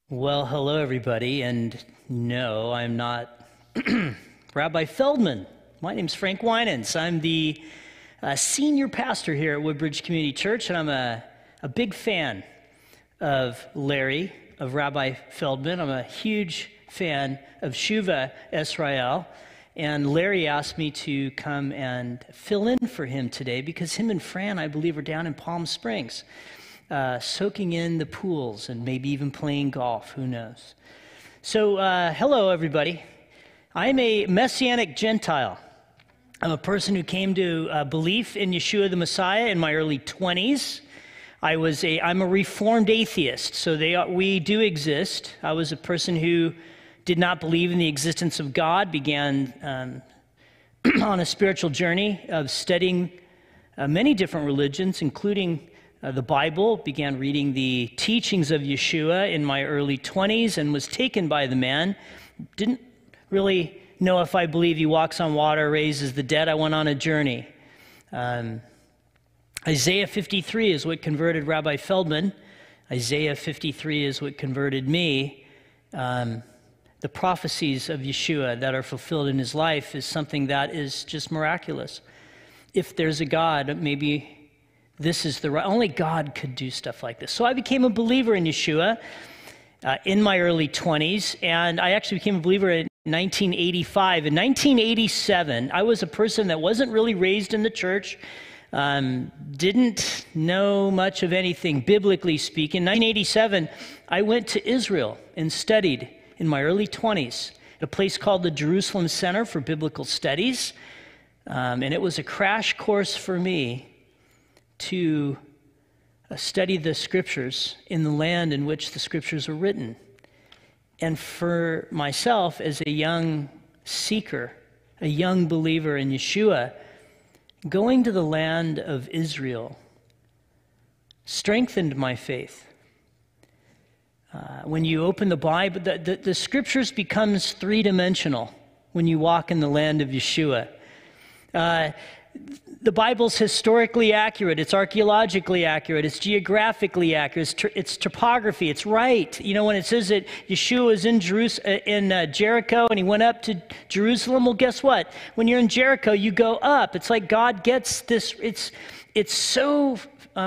Well, hello, everybody, and no, I'm not Rabbi Feldman. My name's Frank Winans. I'm the senior pastor here at Woodbridge Community Church, and I'm a big fan of Larry, of Rabbi Feldman. I'm a huge fan of Shuva Israel, and Larry asked me to come and fill in for him today because him and Fran, I believe, are down in Palm Springs. Soaking in the pools and maybe even playing golf, who knows. So, hello everybody. I'm a Messianic Gentile. I'm a person who came to belief in Yeshua the Messiah in my early 20s. I'm a Reformed atheist, so we do exist. I was a person who did not believe in the existence of God, began on a spiritual journey of studying many different religions, including the Bible, began reading the teachings of Yeshua in my early 20s and was taken by the man. Didn't really know if I believe he walks on water, raises the dead. I went on a journey. Isaiah 53 is what converted Rabbi Feldman. Isaiah 53 is what converted me. The prophecies of Yeshua that are fulfilled in his life is something that is just miraculous. If there's a God, maybe this is only God could do stuff like this. So I became a believer in Yeshua in my early 20s, and I actually became a believer in 1985. In 1987, I was a person that wasn't really raised in the church, didn't know much of anything, biblically speaking. In 1987, I went to Israel and studied in my early 20s at a place called the Jerusalem Center for Biblical Studies, and it was a crash course for me to study the scriptures in the land in which the scriptures were written. And for myself, as a young seeker, a young believer in Yeshua, going to the land of Israel strengthened my faith. When you open the Bible, the scriptures becomes three-dimensional when you walk in the land of Yeshua. The Bible's historically accurate, it's archaeologically accurate, it's geographically accurate, it's topography, it's right. You know, when it says that Yeshua was in Jericho and he went up to Jerusalem, well, guess what? When you're in Jericho, you go up. It's like God gets this, it's so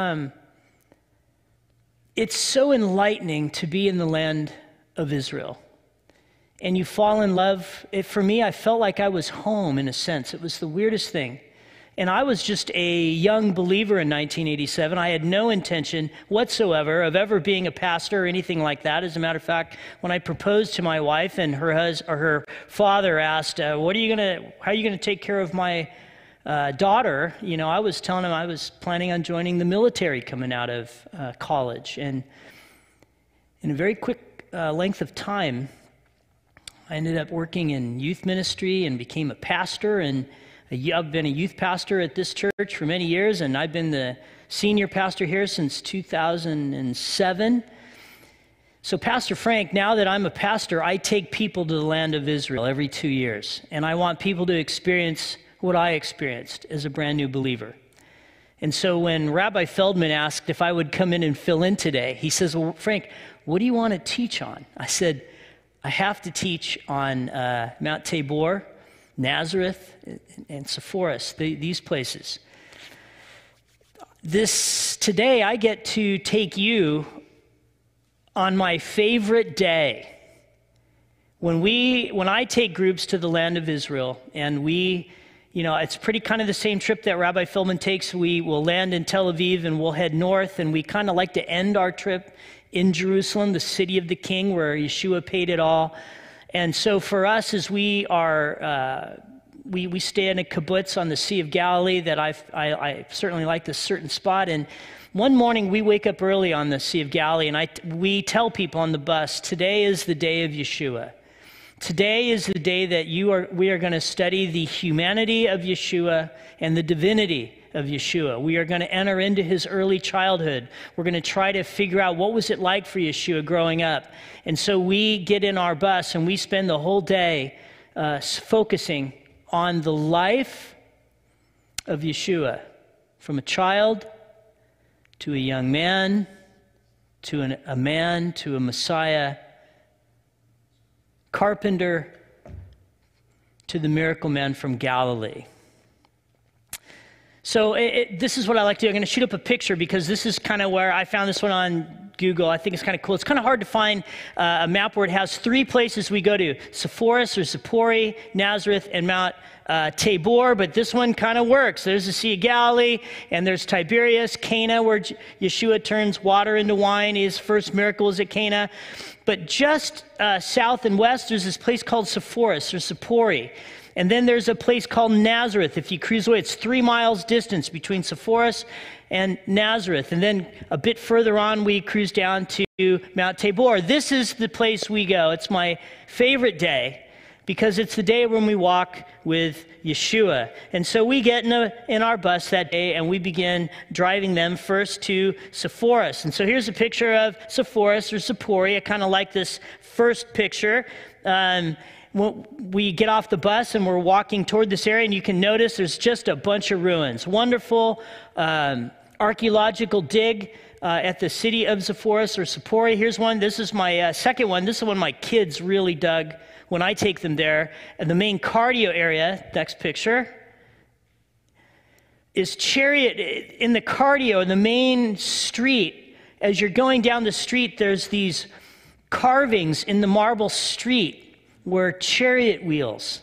enlightening to be in the land of Israel. And you fall in love. For me, I felt like I was home in a sense. It was the weirdest thing. And I was just a young believer in 1987. I had no intention whatsoever of ever being a pastor or anything like that. As a matter of fact, when I proposed to my wife and her father asked, how are you going to take care of my daughter? You know, I was telling him I was planning on joining the military coming out of college. And in a very quick length of time, I ended up working in youth ministry and became a pastor, and I've been a youth pastor at this church for many years, and I've been the senior pastor here since 2007. So Pastor Frank, now that I'm a pastor, I take people to the land of Israel every 2 years, and I want people to experience what I experienced as a brand new believer. And so when Rabbi Feldman asked if I would come in and fill in today, he says, well, Frank, what do you want to teach on? I said, I have to teach on Mount Tabor, Nazareth, and Sepphoris, these places. Today, I get to take you on my favorite day. When I take groups to the land of Israel, and it's pretty kind of the same trip that Rabbi Feldman takes. We will land in Tel Aviv, and we'll head north, and we kind of like to end our trip in Jerusalem, the city of the King, where Yeshua paid it all. And so for us, as we stay in a kibbutz on the Sea of Galilee that I certainly like this certain spot. And one morning we wake up early on the Sea of Galilee, and we tell people on the bus, today is the day of Yeshua. Today is the day that we are going to study the humanity of Yeshua and the divinity of Yeshua. We are going to enter into his early childhood. We're going to try to figure out what was it like for Yeshua growing up. And so we get in our bus and we spend the whole day focusing on the life of Yeshua, from a child to a young man to a man to a Messiah carpenter to the miracle man from Galilee. So this is what I like to do. I'm going to shoot up a picture because this is kind of where I found this one on Google. I think it's kind of cool. It's kind of hard to find a map where it has three places we go to: Sepphoris or Zippori, Nazareth, and Mount Tabor. But this one kind of works. There's the Sea of Galilee, and there's Tiberias, Cana, where Yeshua turns water into wine. His first miracle is at Cana. But just south and west, there's this place called Sepphoris or Zippori. And then there's a place called Nazareth. If you cruise away, it's 3 miles distance between Sepphoris and Nazareth. And then a bit further on, we cruise down to Mount Tabor. This is the place we go. It's my favorite day because it's the day when we walk with Yeshua. And so we get in our bus that day and we begin driving them first to Sepphoris. And so here's a picture of Sepphoris or Zippori. I kind of like this first picture. We get off the bus and we're walking toward this area, and you can notice there's just a bunch of ruins. Wonderful archaeological dig at the city of Sepphoris or Zippori. Here's one. This is my second one. This is one my kids really dug when I take them there. And the main cardio area, next picture, is Chariot. In the cardio, in the main street, as you're going down the street, there's these carvings in the marble street where chariot wheels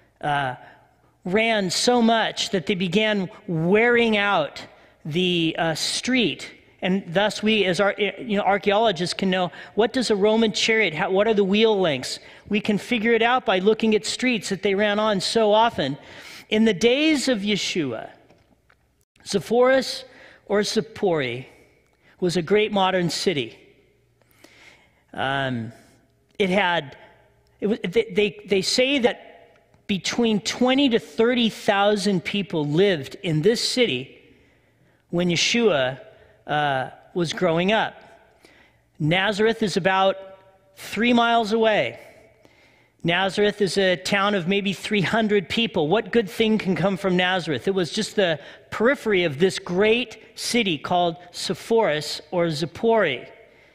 ran so much that they began wearing out the street. And thus we, as archaeologists, can know, what does a Roman chariot, what are the wheel lengths? We can figure it out by looking at streets that they ran on so often. In the days of Yeshua, Sepphoris or Zippori was a great modern city. They say that between 20 to 30,000 people lived in this city when Yeshua was growing up. Nazareth is about 3 miles away. Nazareth is a town of maybe 300 people. What good thing can come from Nazareth? It was just the periphery of this great city called Sepphoris or Zippori.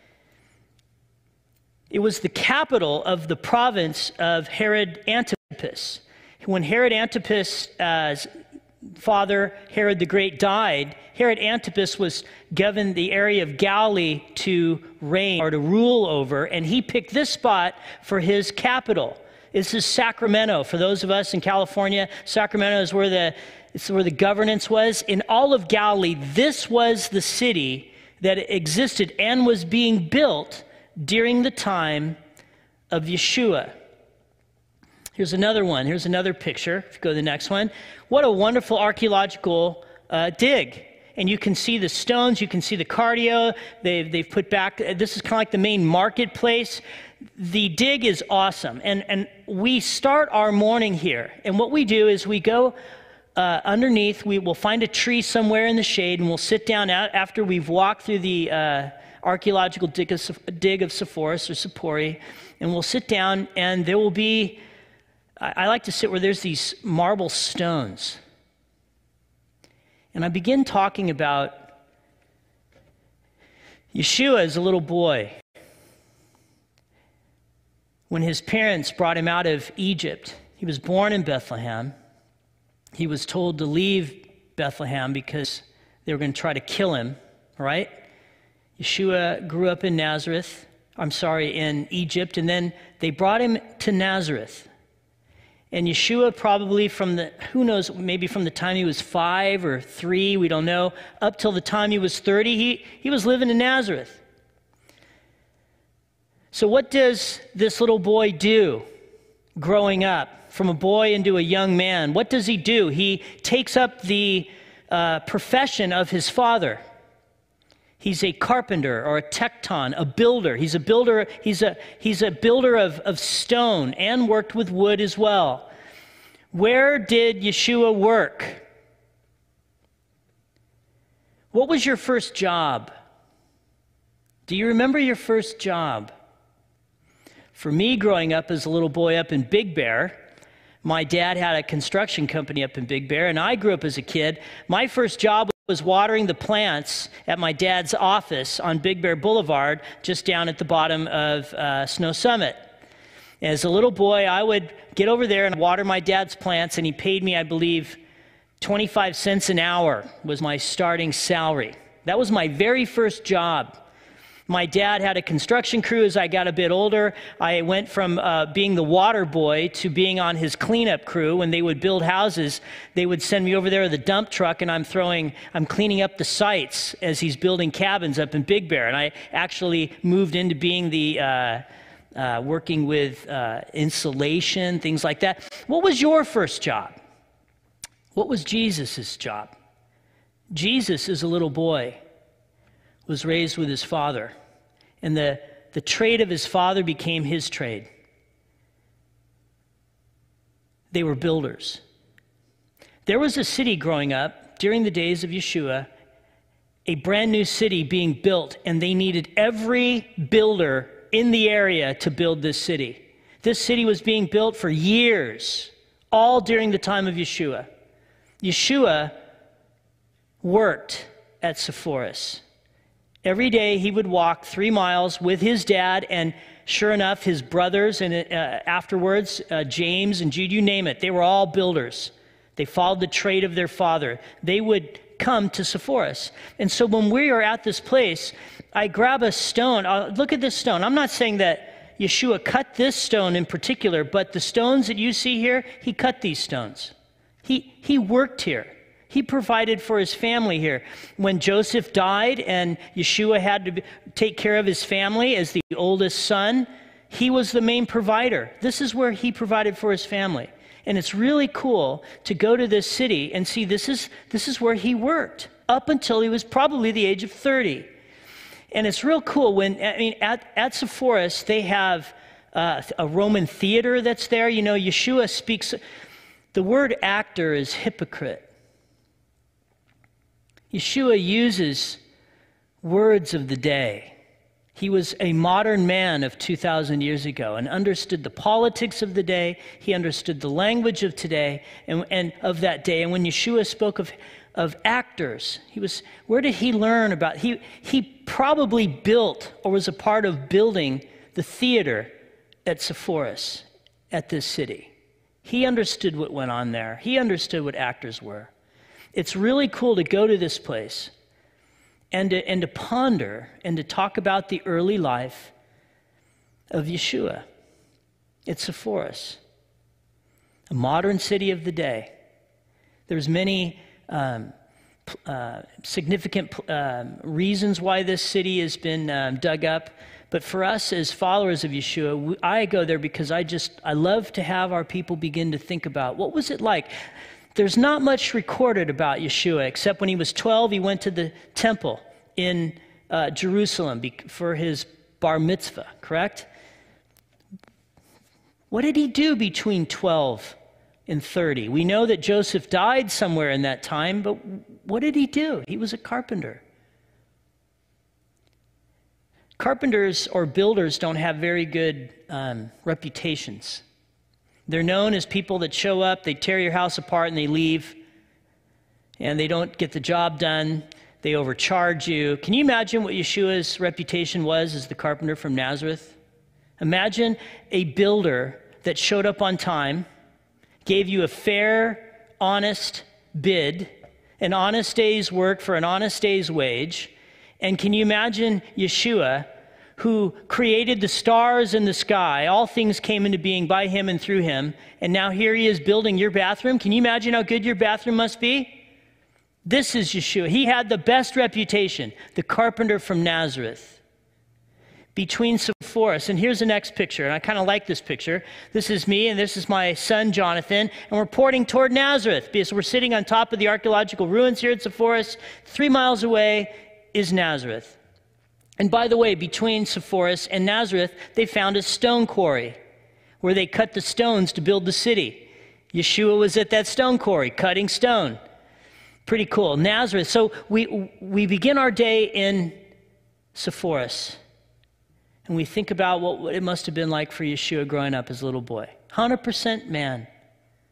It was the capital of the province of Herod Antipas. When Herod Antipas' father, Herod the Great, died, Herod Antipas was given the area of Galilee to reign or to rule over, and he picked this spot for his capital. This is Sacramento. For those of us in California, Sacramento is where the governance was. In all of Galilee, this was the city that existed and was being built during the time of Yeshua. Here's another one. Here's another picture. If you go to the next one. What a wonderful archaeological dig. And you can see the stones. You can see the cardio. They've put back. This is kind of like the main marketplace. The dig is awesome. And we start our morning here. And what we do is we go underneath. We will find a tree somewhere in the shade, and we'll sit down after we've walked through the archaeological dig of Sepphoris or Zippori, and we'll sit down, and there will be, I like to sit where there's these marble stones. And I begin talking about Yeshua as a little boy. When his parents brought him out of Egypt, he was born in Bethlehem. He was told to leave Bethlehem because they were going to try to kill him, right? Yeshua grew up in in Egypt, and then they brought him to Nazareth. And Yeshua probably maybe from the time he was 5 or 3, we don't know, up till the time he was 30, he was living in Nazareth. So what does this little boy do growing up from a boy into a young man? What does he do? He takes up the profession of his father. He's a carpenter or a tekton, a builder. He's a builder. He's a builder of stone and worked with wood as well. Where did Yeshua work? What was your first job? Do you remember your first job? For me, growing up as a little boy up in Big Bear, my dad had a construction company up in Big Bear, and I grew up as a kid. My first job was watering the plants at my dad's office on Big Bear Boulevard, just down at the bottom of Snow Summit. As a little boy, I would get over there and water my dad's plants, and he paid me, I believe, 25 cents an hour was my starting salary. That was my very first job. My dad had a construction crew. As I got a bit older, I went from being the water boy to being on his cleanup crew. When they would build houses, they would send me over there with a dump truck, and I'm cleaning up the sites as he's building cabins up in Big Bear. And I actually moved into being the working with insulation, things like that. What was your first job? What was Jesus' job? Jesus, as a little boy, was raised with his father, and the trade of his father became his trade. They were builders. There was a city growing up during the days of Yeshua, a brand new city being built, and they needed every builder in the area to build this city. This city was being built for years, all during the time of Yeshua. Yeshua worked at Sepphoris. Every day he would walk 3 miles with his dad, and sure enough, his brothers, and afterwards, James and Jude, you name it, they were all builders. They followed the trade of their father. They would come to Sepphoris. And so when we are at this place, I grab a stone. Look at this stone. I'm not saying that Yeshua cut this stone in particular, but the stones that you see here, he cut these stones. He worked here. He provided for his family here. When Joseph died and Yeshua had to take care of his family as the oldest son, he was the main provider. This is where he provided for his family. And it's really cool to go to this city and see this is where he worked up until he was probably the age of 30. And it's real cool at Sepphoris, they have a Roman theater that's there. You know, Yeshua speaks, the word actor is hypocrite. Yeshua uses words of the day. He was a modern man of 2,000 years ago and understood the politics of the day. He understood the language of today and of that day. And when Yeshua spoke of actors, where did he learn about? He probably built or was a part of building the theater at Sepphoris, at this city. He understood what went on there. He understood what actors were. It's really cool to go to this place and to ponder and to talk about the early life of Yeshua. It's Sepphoris, a modern city of the day. There's many significant reasons why this city has been dug up. But for us as followers of Yeshua, I go there because I love to have our people begin to think about what was it like. There's not much recorded about Yeshua, except when he was 12, he went to the temple in Jerusalem for his bar mitzvah, correct? What did he do between 12 and 30? We know that Joseph died somewhere in that time, but what did he do? He was a carpenter. Carpenters or builders don't have very good reputations. They're known as people that show up, they tear your house apart and they leave, and they don't get the job done. They overcharge you. Can you imagine what Yeshua's reputation was as the carpenter from Nazareth? Imagine a builder that showed up on time, gave you a fair, honest bid, an honest day's work for an honest day's wage. And can you imagine Yeshua, who created the stars in the sky? All things came into being by him and through him. And now here he is building your bathroom. Can you imagine how good your bathroom must be? This is Yeshua. He had the best reputation, the carpenter from Nazareth. Between Sepphoris, and here's the next picture, and I kind of like this picture. This is me, and this is my son, Jonathan, and we're pointing toward Nazareth because we're sitting on top of the archaeological ruins here at Sepphoris. 3 miles away is Nazareth. And by the way, between Sepphoris and Nazareth, they found a stone quarry where they cut the stones to build the city. Yeshua was at that stone quarry cutting stone. Pretty cool. Nazareth. So we begin our day in Sepphoris, and we think about what it must have been like for Yeshua growing up as a little boy. 100% man.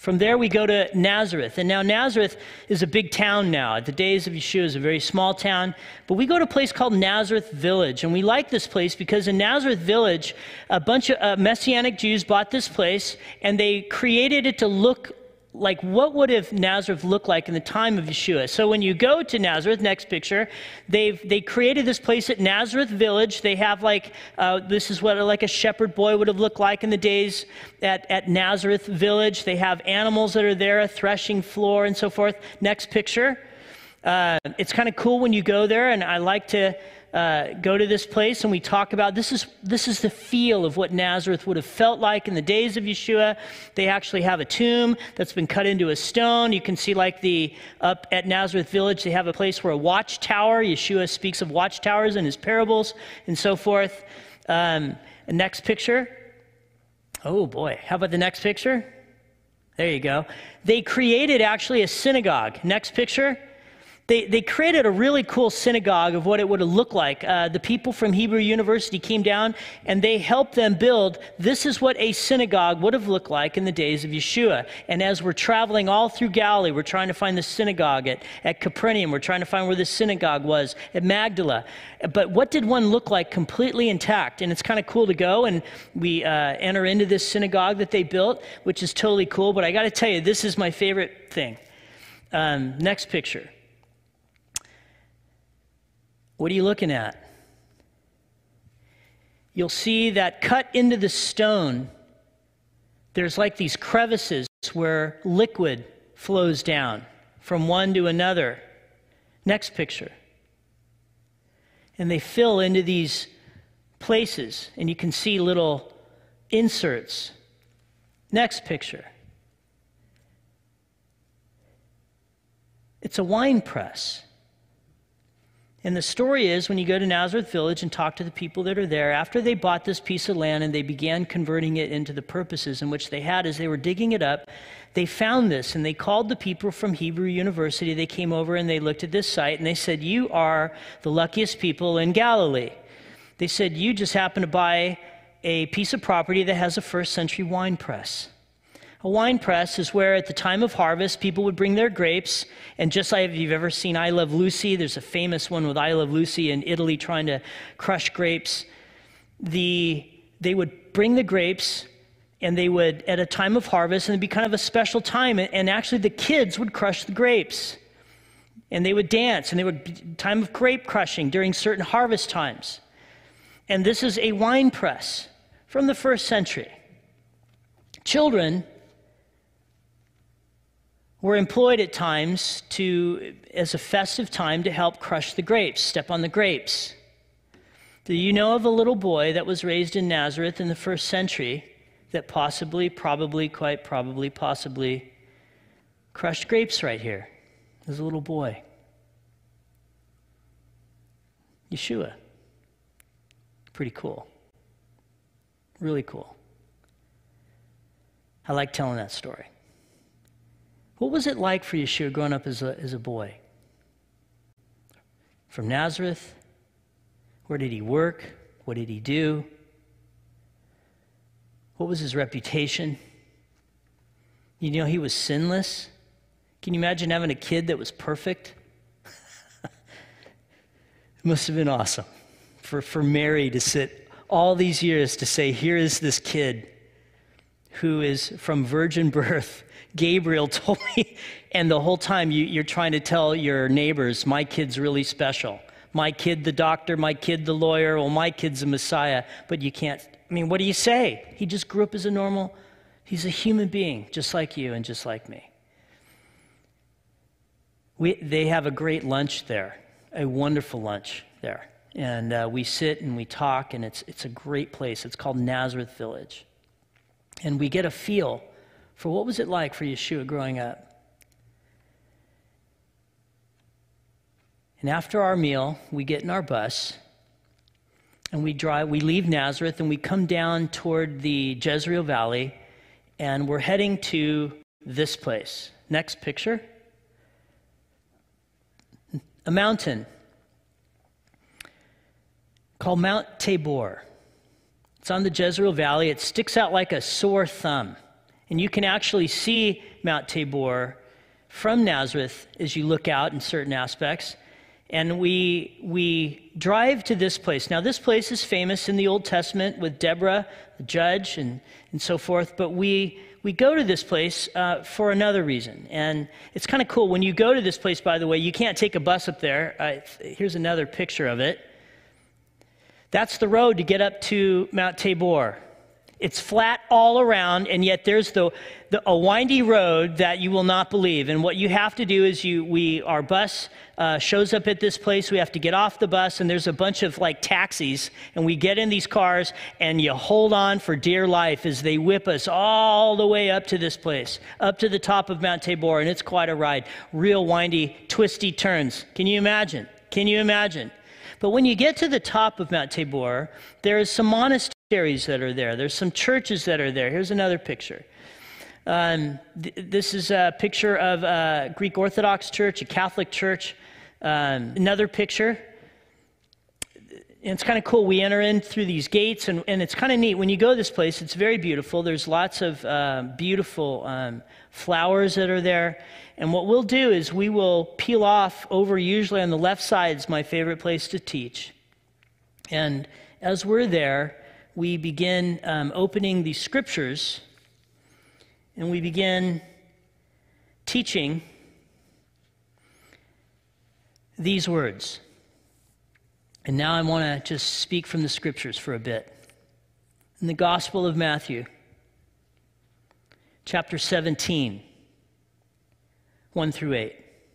From there, we go to Nazareth. And now Nazareth is a big town now. At the days of Yeshua, it's a very small town. But we go to a place called Nazareth Village. And we like this place because in Nazareth Village, a bunch of Messianic Jews bought this place, and they created it to look like what would have Nazareth looked like in the time of Yeshua. So when you go to Nazareth, next picture, they created this place at Nazareth Village. They have this is what like a shepherd boy would have looked like in the days at Nazareth Village. They have animals that are there, a threshing floor and so forth. Next picture. It's kind of cool when you go there, and I like to go to this place, and we talk about this is the feel of what Nazareth would have felt like in the days of Yeshua. They actually have a tomb that's been cut into a stone. You can see up at Nazareth Village, they have a place where a watchtower, Yeshua speaks of watchtowers in his parables and so forth. Next picture. Oh boy, how about the next picture? There you go. They created actually a synagogue. Next picture. They created a really cool synagogue of what it would have looked like. The people from Hebrew University came down and they helped them build. This is what a synagogue would have looked like in the days of Yeshua. And as we're traveling all through Galilee, we're trying to find the synagogue at Capernaum. We're trying to find where the synagogue was at Magdala. But what did one look like completely intact? And it's kind of cool to go, and we enter into this synagogue that they built, which is totally cool. But I got to tell you, this is my favorite thing. Next picture. What are you looking at? You'll see that cut into the stone, there's like these crevices where liquid flows down from one to another. Next picture. And they fill into these places, and you can see little inserts. Next picture. It's a wine press. And the story is, when you go to Nazareth Village and talk to the people that are there, after they bought this piece of land and they began converting it into the purposes in which they had, as they were digging it up, they found this, and they called the people from Hebrew University. They came over and they looked at this site, and they said, "You are the luckiest people in Galilee." They said, "You just happen to buy a piece of property that has a first-century wine press." A wine press is where at the time of harvest, people would bring their grapes, and just like if you've ever seen I Love Lucy, there's a famous one with I Love Lucy in Italy trying to crush grapes. They would bring the grapes, and they would, at a time of harvest, and it'd be kind of a special time, and actually the kids would crush the grapes. And they would dance, and they would be time of grape crushing during certain harvest times. And this is a wine press from the first century. Children were employed at times as a festive time to help crush the grapes, step on the grapes. Do you know of a little boy that was raised in Nazareth in the first century that possibly crushed grapes right here? As a little boy. Yeshua. Pretty cool. Really cool. I like telling that story. What was it like for Yeshua growing up as a boy? From Nazareth? Where did he work? What did he do? What was his reputation? You know, he was sinless. Can you imagine having a kid that was perfect? It must have been awesome for Mary to sit all these years to say, here is this kid who is from virgin birth. Gabriel told me, and the whole time you're trying to tell your neighbors, my kid's really special. My kid the doctor, my kid the lawyer, well, my kid's the Messiah. But you can't, what do you say? He just grew up as he's a human being, just like you and just like me. They have a great lunch there, a wonderful lunch there. And we sit and we talk, and it's a great place. It's called Nazareth Village. And we get a feel for what was it like for Yeshua growing up. And after our meal, we get in our bus, and we leave Nazareth, and we come down toward the Jezreel Valley, and we're heading to this place. Next picture. A mountain called Mount Tabor. It's on the Jezreel Valley. It sticks out like a sore thumb. And you can actually see Mount Tabor from Nazareth as you look out in certain aspects. And we drive to this place. Now, this place is famous in the Old Testament with Deborah, the judge, and so forth. But we go to this place for another reason. And it's kind of cool. When you go to this place, by the way, you can't take a bus up there. Here's another picture of it. That's the road to get up to Mount Tabor. It's flat all around, and yet there's a windy road that you will not believe. And what you have to do is our bus shows up at this place. We have to get off the bus, and there's a bunch of like taxis, and we get in these cars, and you hold on for dear life as they whip us all the way up to this place, up to the top of Mount Tabor, and it's quite a ride. Real windy, twisty turns. Can you imagine? Can you imagine? But when you get to the top of Mount Tabor, there is some monasteries that are there. There's some churches that are there. Here's another picture. This is a picture of a Greek Orthodox church, a Catholic church. Another picture. And it's kind of cool. We enter in through these gates, and it's kind of neat. When you go to this place, it's very beautiful. There's lots of beautiful flowers that are there. And what we'll do is we will peel off over, usually on the left side is my favorite place to teach. And as we're there, we begin opening the scriptures, and we begin teaching these words. And now I want to just speak from the scriptures for a bit. In the Gospel of Matthew, chapter 17, 1 through 8.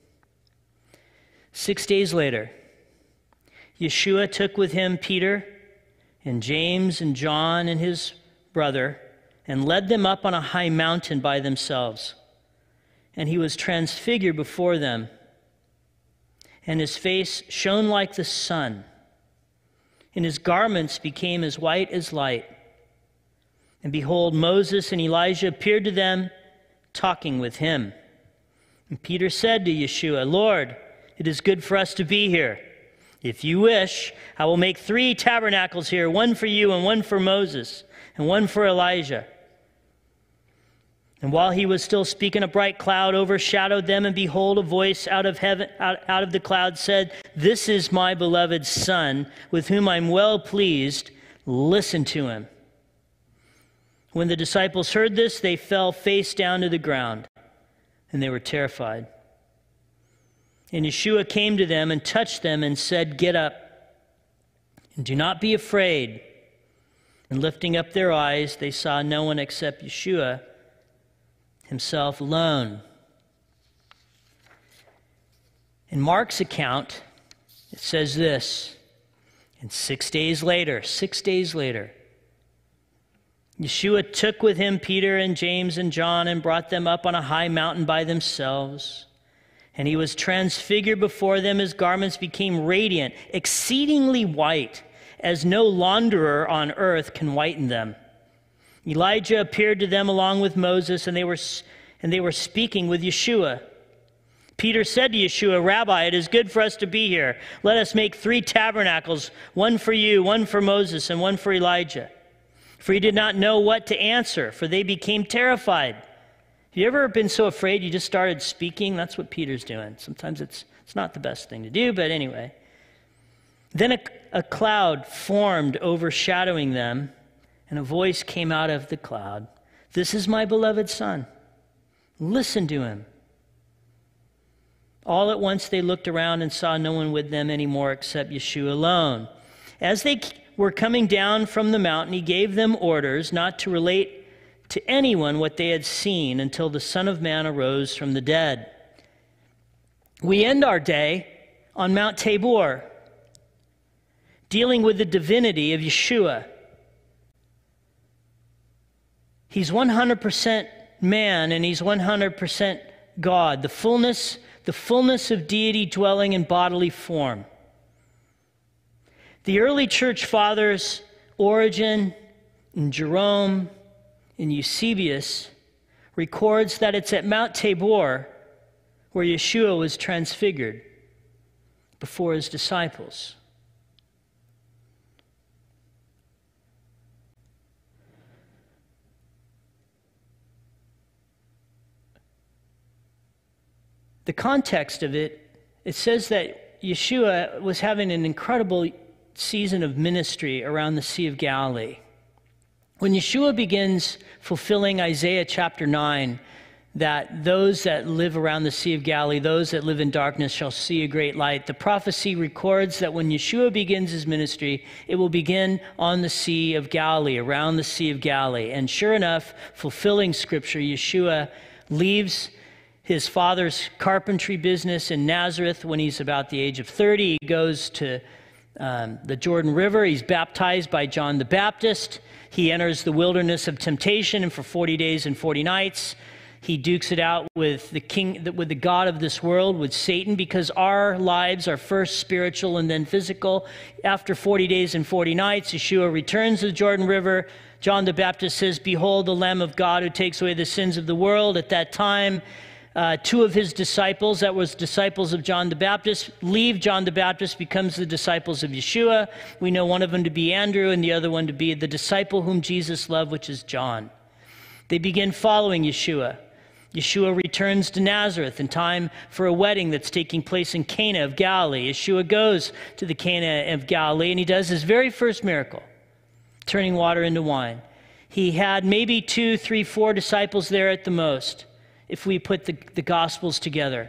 6 days later, Yeshua took with him Peter and James and John and his brother and led them up on a high mountain by themselves. And he was transfigured before them, and his face shone like the sun, and his garments became as white as light. And behold, Moses and Elijah appeared to them, talking with him. And Peter said to Yeshua, Lord, it is good for us to be here. If you wish, I will make 3 tabernacles here, one for you and one for Moses and one for Elijah. And while he was still speaking, a bright cloud overshadowed them, and behold, a voice out of heaven, out of the cloud said, This is my beloved Son, with whom I'm well pleased. Listen to him. When the disciples heard this, they fell face down to the ground, and they were terrified. And Yeshua came to them and touched them and said, Get up, and do not be afraid. And lifting up their eyes, they saw no one except Yeshua himself alone. In Mark's account, it says this, and 6 days later, Yeshua took with him Peter and James and John and brought them up on a high mountain by themselves. And he was transfigured before them. His garments became radiant, exceedingly white, as no launderer on earth can whiten them. Elijah appeared to them along with Moses, and they were speaking with Yeshua. Peter said to Yeshua, Rabbi, it is good for us to be here. Let us make 3 tabernacles, one for you, one for Moses, and one for Elijah. For he did not know what to answer, for they became terrified. Have you ever been so afraid you just started speaking? That's what Peter's doing. Sometimes it's not the best thing to do, but anyway. Then a cloud formed overshadowing them, and a voice came out of the cloud. This is my beloved Son. Listen to him. All at once they looked around and saw no one with them anymore except Yeshua alone. As they were coming down from the mountain, he gave them orders not to relate to anyone what they had seen until the Son of Man arose from the dead. We end our day on Mount Tabor, dealing with the divinity of Yeshua. He's 100% man, and he's 100% God, the fullness of deity dwelling in bodily form. The early church fathers, Origen and Jerome and Eusebius, records that it's at Mount Tabor where Yeshua was transfigured before his disciples. the context of it, it says that Yeshua was having an incredible season of ministry around the Sea of Galilee. When Yeshua begins fulfilling Isaiah chapter 9, that those that live around the Sea of Galilee, those that live in darkness shall see a great light, the prophecy records that when Yeshua begins his ministry, it will begin on the Sea of Galilee, around the Sea of Galilee. And sure enough, fulfilling Scripture, Yeshua leaves his father's carpentry business in Nazareth when he's about the age of 30. He goes to the Jordan River. He's baptized by John the Baptist. He enters the wilderness of temptation, and for 40 days and 40 nights, he dukes it out with the God of this world, with Satan, because our lives are first spiritual and then physical. After 40 days and 40 nights, Yeshua returns to the Jordan River. John the Baptist says, "Behold the Lamb of God who takes away the sins of the world." At that time, two of his disciples, that was disciples of John the Baptist, leave John the Baptist, becomes the disciples of Yeshua. We know one of them to be Andrew and the other one to be the disciple whom Jesus loved, which is John. They begin following Yeshua. Yeshua returns to Nazareth in time for a wedding that's taking place in Cana of Galilee. Yeshua goes to the Cana of Galilee, and he does his very first miracle, turning water into wine. He had maybe 2, 3, 4 disciples there at the most, if we put the Gospels together.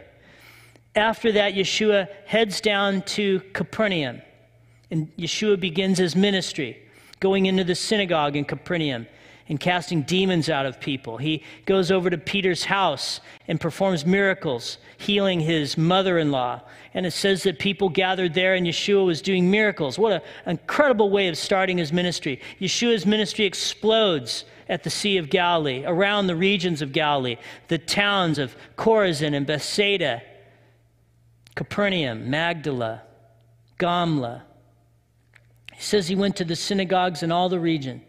After that, Yeshua heads down to Capernaum, and Yeshua begins his ministry, going into the synagogue in Capernaum and casting demons out of people. He goes over to Peter's house and performs miracles, healing his mother-in-law. And it says that people gathered there and Yeshua was doing miracles. What an incredible way of starting his ministry. Yeshua's ministry explodes at the Sea of Galilee, around the regions of Galilee, the towns of Chorazin and Bethsaida, Capernaum, Magdala, Gamla. He says he went to the synagogues in all the region.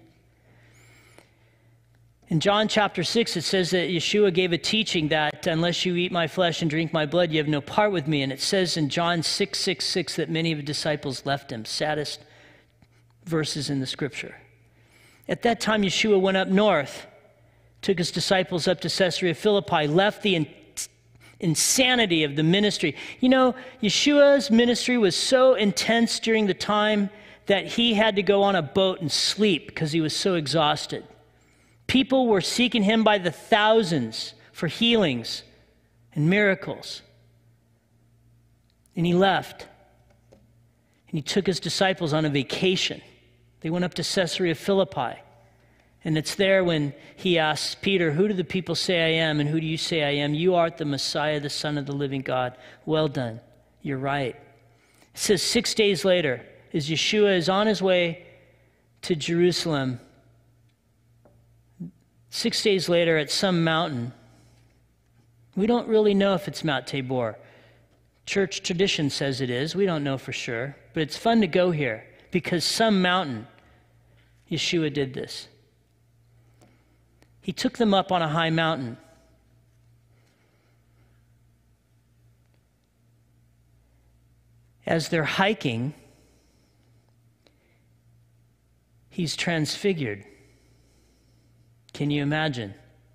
In John chapter 6, it says that Yeshua gave a teaching that unless you eat my flesh and drink my blood, you have no part with me. And it says in John 6:6 that many of the disciples left him. Saddest verses in the scripture. At that time, Yeshua went up north, took his disciples up to Caesarea Philippi, left the insanity of the ministry. You know, Yeshua's ministry was so intense during the time that he had to go on a boat and sleep because he was so exhausted. People were seeking him by the thousands for healings and miracles. And he left. And he took his disciples on a vacation. They went up to Caesarea Philippi. And it's there when he asks Peter, "Who do the people say I am, and who do you say I am? You art the Messiah, the Son of the living God. Well done. You're right." It says 6 days later, as Yeshua is on his way to Jerusalem, 6 days later at some mountain, we don't really know if it's Mount Tabor. Church tradition says it is. We don't know for sure. But it's fun to go here because some mountain, Yeshua did this. He took them up on a high mountain. As they're hiking, he's transfigured. Can you imagine?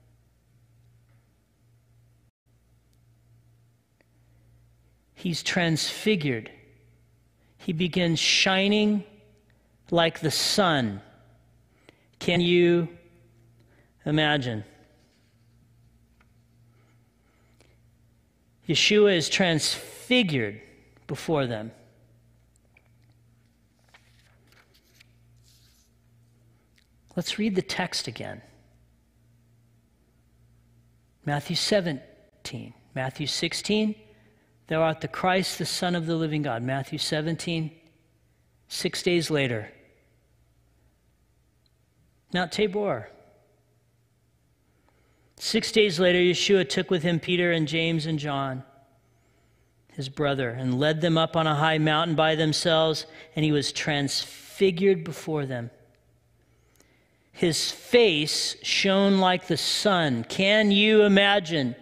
He's transfigured. He begins shining like the sun. Can you imagine? Yeshua is transfigured before them. Let's read the text again. Matthew 17, Matthew 16, thou art the Christ, the Son of the living God. Matthew 17, 6 days later, Mount Tabor. 6 days later, Yeshua took with him Peter and James and John, his brother, and led them up on a high mountain by themselves, and he was transfigured before them. His face shone like the sun. Can you imagine?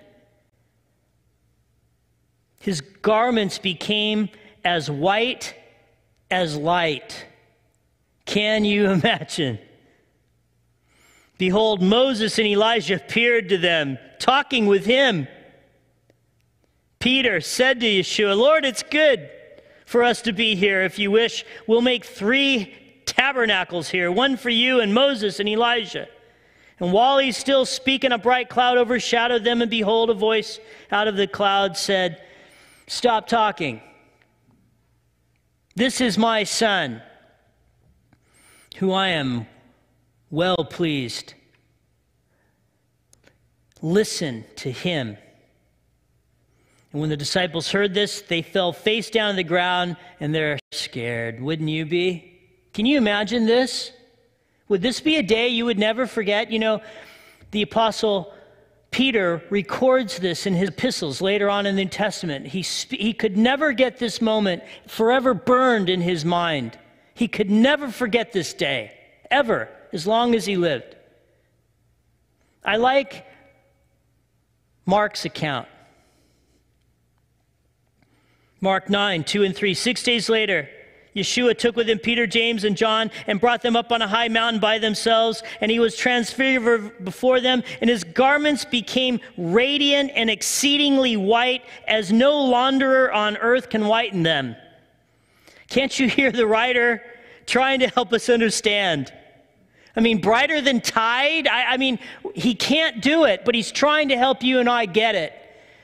His garments became as white as light. Can you imagine? Behold, Moses and Elijah appeared to them, talking with him. Peter said to Yeshua, "Lord, it's good for us to be here. If you wish, we'll make 3 tabernacles here, one for you and Moses and Elijah." And while he's still speaking, a bright cloud overshadowed them, and behold, a voice out of the cloud said, "Stop talking. This is my son, who I am well pleased. Listen to him." And when the disciples heard this, they fell face down on the ground, and they're scared. Wouldn't you be? Can you imagine this? Would this be a day you would never forget? You know, the Apostle Peter records this in his epistles later on in the New Testament. He could never get this moment forever burned in his mind. He could never forget this day, ever, as long as he lived. I like Mark's account. Mark 9, 2 and 3. 6 days later, Yeshua took with him Peter, James, and John and brought them up on a high mountain by themselves, and he was transfigured before them, and his garments became radiant and exceedingly white, as no launderer on earth can whiten them. Can't you hear the writer trying to help us understand? I mean, brighter than tide? I mean, he can't do it, but he's trying to help you and I get it.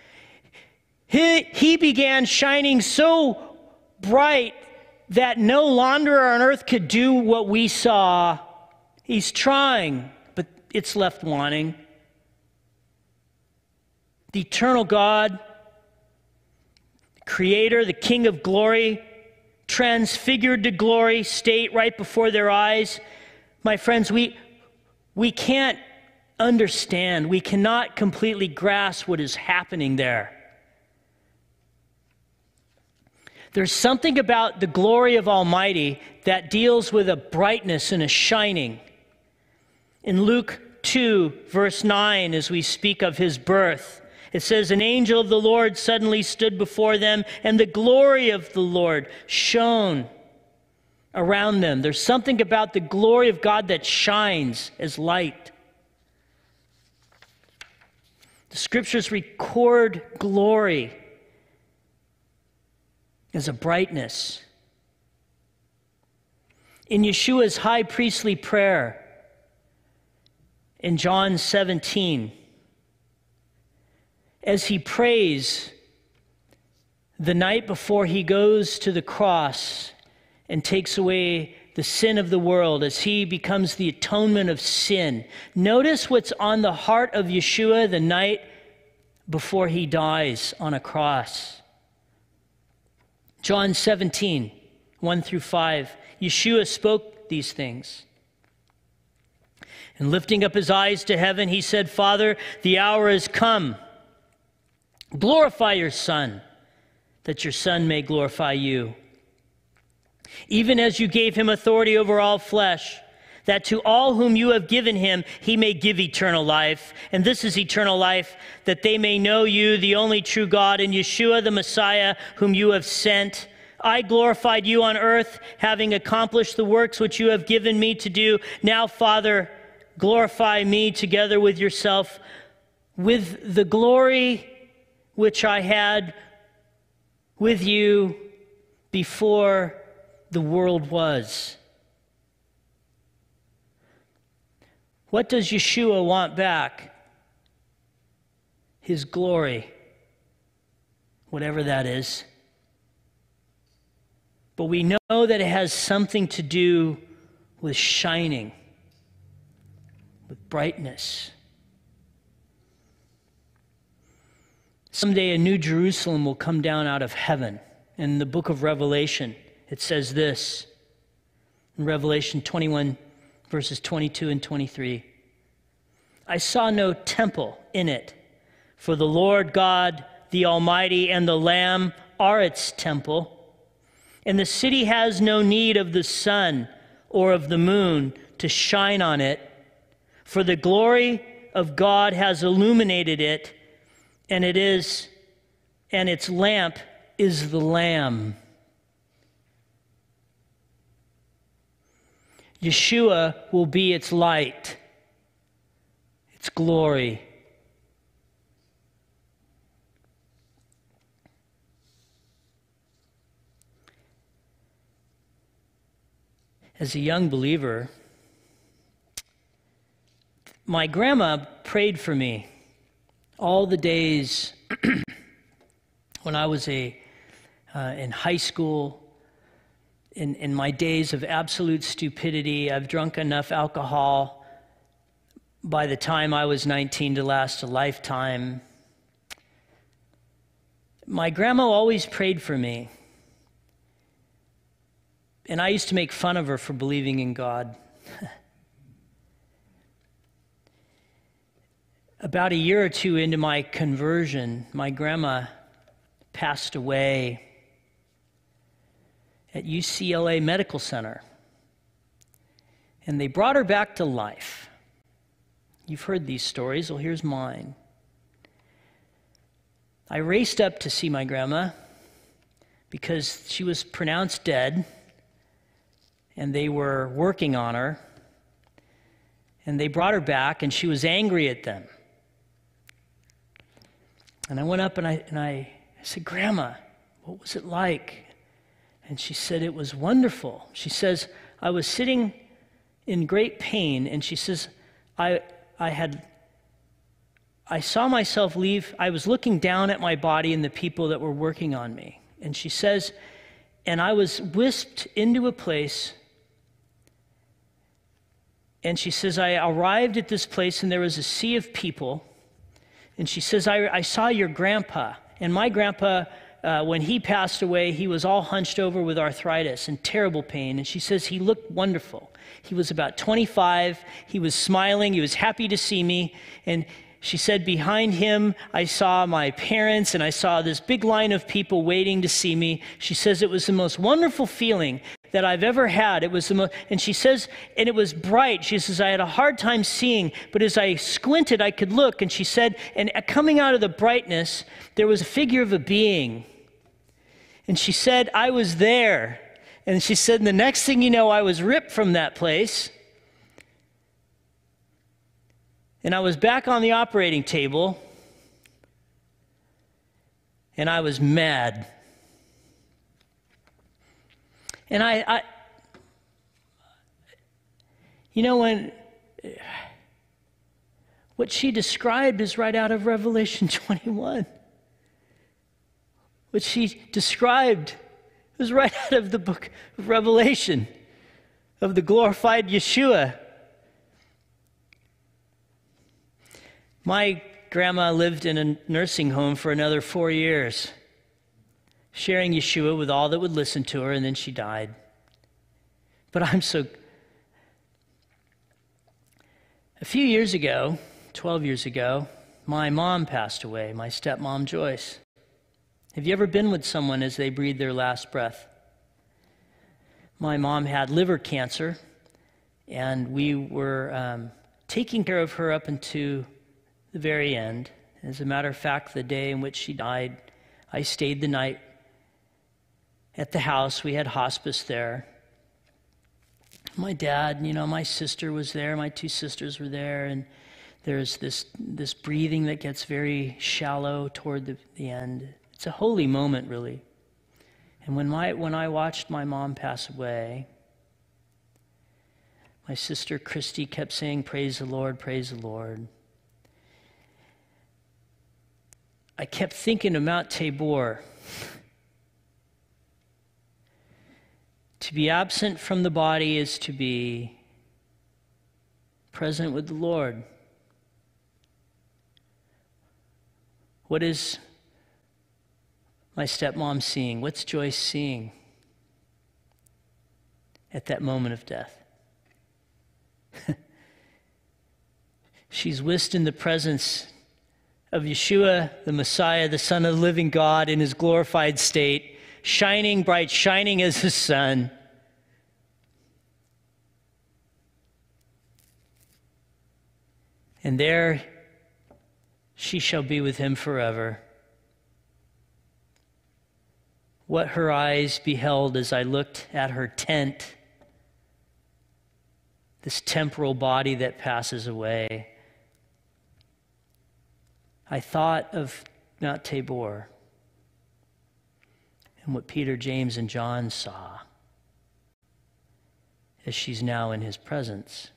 He began shining so bright that no launderer on earth could do what we saw. He's trying, but it's left wanting. The eternal God, Creator, the King of glory, transfigured to glory, state right before their eyes. My friends, we can't understand. We cannot completely grasp what is happening there. There's something about the glory of Almighty that deals with a brightness and a shining. In Luke 2, verse 9, as we speak of his birth, it says, "An angel of the Lord suddenly stood before them, and the glory of the Lord shone around them." There's something about the glory of God that shines as light. The scriptures record glory as a brightness. In Yeshua's high priestly prayer in John 17, as he prays the night before he goes to the cross and takes away the sin of the world, as he becomes the atonement of sin, notice what's on the heart of Yeshua the night before he dies on a cross. John 17, 1 through 5. Yeshua spoke these things. And lifting up his eyes to heaven, he said, "Father, the hour has come. Glorify your Son, that your Son may glorify you. Even as you gave him authority over all flesh, that to all whom you have given him, he may give eternal life. And this is eternal life, that they may know you, the only true God, and Yeshua the Messiah, whom you have sent. I glorified you on earth, having accomplished the works which you have given me to do. Now, Father, glorify me together with yourself, with the glory which I had with you before the world was." What does Yeshua want back? His glory, whatever that is. But we know that it has something to do with shining, with brightness. Someday a new Jerusalem will come down out of heaven. In the book of Revelation, it says this, in Revelation 21, verses 22 and 23. "I saw no temple in it, for the Lord God, the Almighty, and the Lamb are its temple. And the city has no need of the sun or of the moon to shine on it, for the glory of God has illuminated it, and its lamp is the Lamb." Yeshua will be its light, its glory. as a young believer, my grandma prayed for me all the days when I was in high school, in my days of absolute stupidity. I've drunk enough alcohol by the time I was 19 to last a lifetime. My grandma always prayed for me. And I used to make fun of her for believing in God. About a year or two into my conversion, my grandma passed away at UCLA Medical Center. And they brought her back to life. You've heard these stories, well, here's mine. I raced up to see my grandma because she was pronounced dead, and they were working on her, and they brought her back, and she was angry at them. And I went up and I said, "Grandma, what was it like?" And she said, "It was wonderful." She says, "I was sitting in great pain," and she says, I saw myself leave. I was looking down at my body and the people that were working on me." And she says, "And I was whisked into a place." And she says, "I arrived at this place and there was a sea of people." And she says, I saw your grandpa. And my grandpa, when he passed away, he was all hunched over with arthritis and terrible pain. And she says, he looked wonderful. He was about 25. He was smiling. He was happy to see me. And she said, behind him, I saw my parents, and I saw this big line of people waiting to see me. She says, it was the most wonderful feeling that I've ever had. It was and she says, and it was bright. She says, I had a hard time seeing, but as I squinted, I could look. And she said, and coming out of the brightness, there was a figure of a being. And she said, I was there. And she said, and the next thing you know, I was ripped from that place. And I was back on the operating table, and I was mad. And I you know, what she described is right out of Revelation 21. What she described was right out of the book of Revelation, of the glorified Yeshua. My grandma lived in a nursing home for another 4 years, sharing Yeshua with all that would listen to her, and then she died. But a few years ago, 12 years ago, my mom passed away, my stepmom Joyce. Have you ever been with someone as they breathed their last breath? My mom had liver cancer, and we were taking care of her up into the very end. As a matter of fact, the day in which she died, I stayed the night at the house. We had hospice there. My dad, my sister was there. My two sisters were there, and there's this breathing that gets very shallow toward the end. It's a holy moment, really. And when I watched my mom pass away, my sister Christy kept saying, "Praise the Lord, praise the Lord." I kept thinking of Mount Tabor. To be absent from the body is to be present with the Lord. What is my stepmom seeing? What's Joyce seeing at that moment of death? She's whisked in the presence of Yeshua, the Messiah, the Son of the living God in his glorified state, shining bright, shining as the sun. And there she shall be with him forever. What her eyes beheld as I looked at her tent, this temporal body that passes away, I thought of Mount Tabor and what Peter, James, and John saw. as she's now in his presence.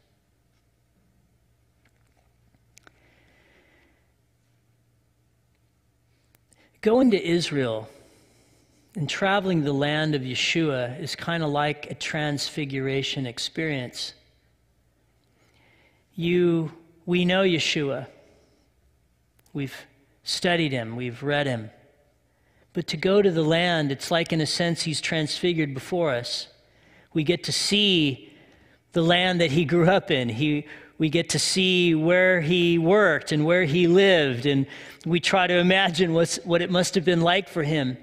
Going to Israel and traveling the land of Yeshua is kind of like a transfiguration experience. We know Yeshua. We've studied him. We've read him. But to go to the land, it's like, in a sense, he's transfigured before us. We get to see the land that he grew up in. We get to see where he worked and where he lived, and we try to imagine what it must have been like for him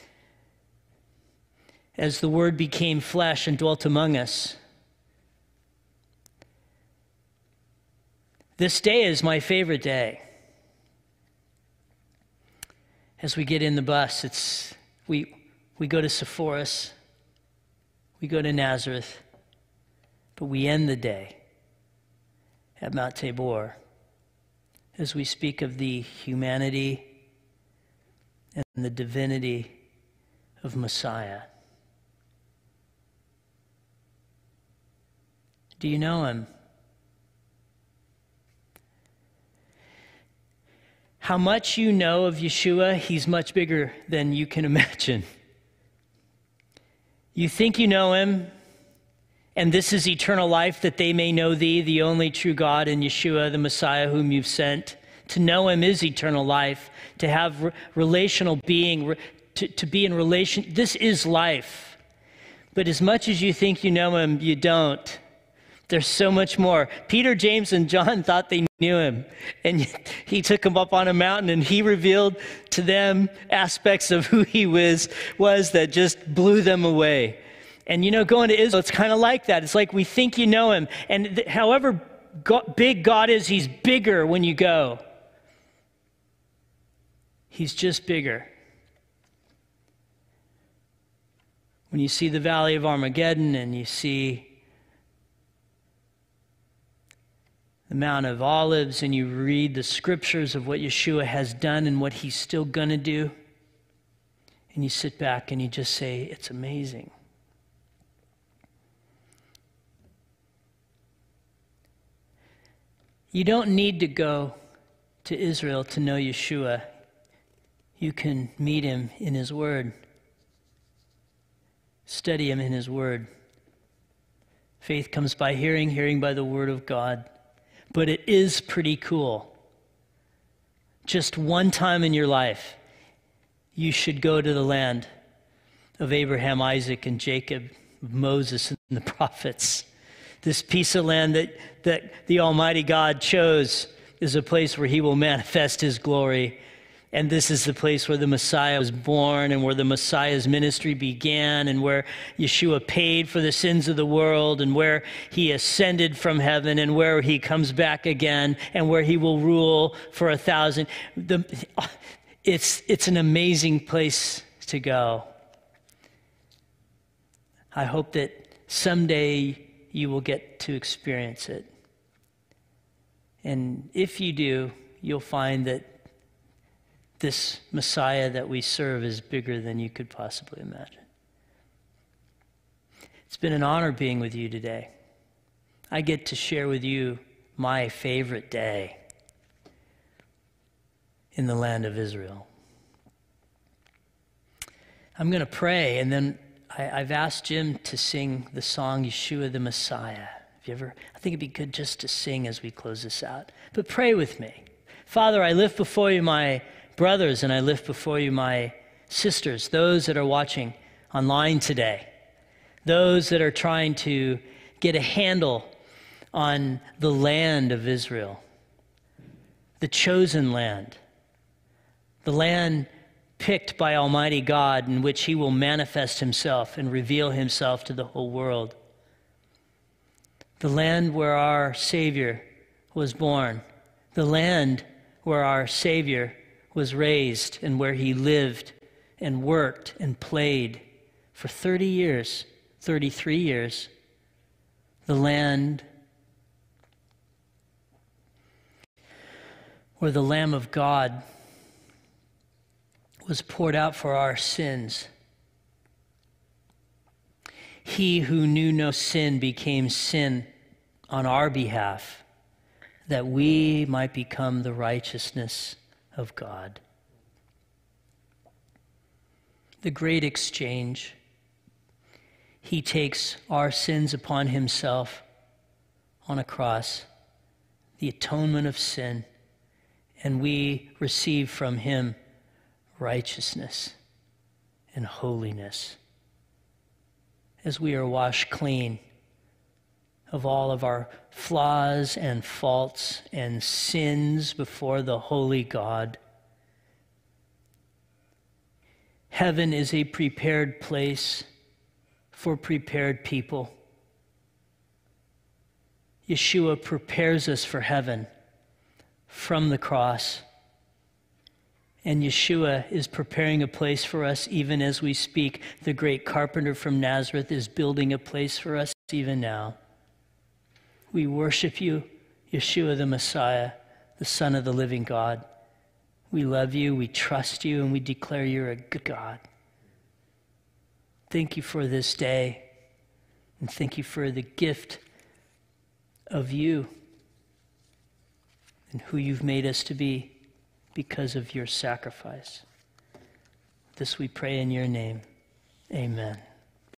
as the Word became flesh and dwelt among us. This day is my favorite day. As we get in the bus, we go to Sepphoris, we go to Nazareth, but we end the day at Mount Tabor as we speak of the humanity and the divinity of Messiah. Do you know him? How much you know of Yeshua, he's much bigger than you can imagine. You think you know him, and this is eternal life, that they may know thee, the only true God, and Yeshua, the Messiah whom you've sent. To know him is eternal life. To have relational being, to be in relation, this is life. But as much as you think you know him, you don't. There's so much more. Peter, James, and John thought they knew him. And he took them up on a mountain and he revealed to them aspects of who he was that just blew them away. And going to Israel, it's kind of like that. It's like we think you know him. And however big God is, he's bigger when you go. He's just bigger. When you see the Valley of Armageddon and you see the Mount of Olives and you read the scriptures of what Yeshua has done and what he's still going to do, and you sit back and you just say, it's amazing. You don't need to go to Israel to know Yeshua. You can meet him in his word. Study him in his word. Faith comes by hearing, hearing by the word of God. But it is pretty cool. Just one time in your life, you should go to the land of Abraham, Isaac, and Jacob, Moses, and the prophets. This piece of land that the Almighty God chose is a place where he will manifest his glory. And this is the place where the Messiah was born and where the Messiah's ministry began and where Yeshua paid for the sins of the world and where he ascended from heaven and where he comes back again and where he will rule for 1,000. It's an amazing place to go. I hope that someday you will get to experience it. And if you do, you'll find that this Messiah that we serve is bigger than you could possibly imagine. It's been an honor being with you today. I get to share with you my favorite day in the land of Israel. I'm going to pray, and then I've asked Jim to sing the song Yeshua the Messiah. I think it'd be good just to sing as we close this out. But pray with me. Father, I lift before you my brothers, and I lift before you my sisters, those that are watching online today, those that are trying to get a handle on the land of Israel, the chosen land, the land picked by Almighty God in which he will manifest himself and reveal himself to the whole world, the land where our Savior was born, the land where our Savior was raised and where he lived and worked and played for 30 years, 33 years. The land where the Lamb of God was poured out for our sins. He who knew no sin became sin on our behalf, that we might become the righteousness of God. The great exchange. He takes our sins upon himself on a cross, the atonement of sin, and we receive from him righteousness and holiness as we are washed clean of all of our flaws and faults and sins before the holy God. Heaven is a prepared place for prepared people. Yeshua prepares us for heaven from the cross. And Yeshua is preparing a place for us even as we speak. The great carpenter from Nazareth is building a place for us even now. We worship you, Yeshua the Messiah, the Son of the living God. We love you, we trust you, and we declare you're a good God. Thank you for this day, and thank you for the gift of you and who you've made us to be because of your sacrifice. This we pray in your name. Amen.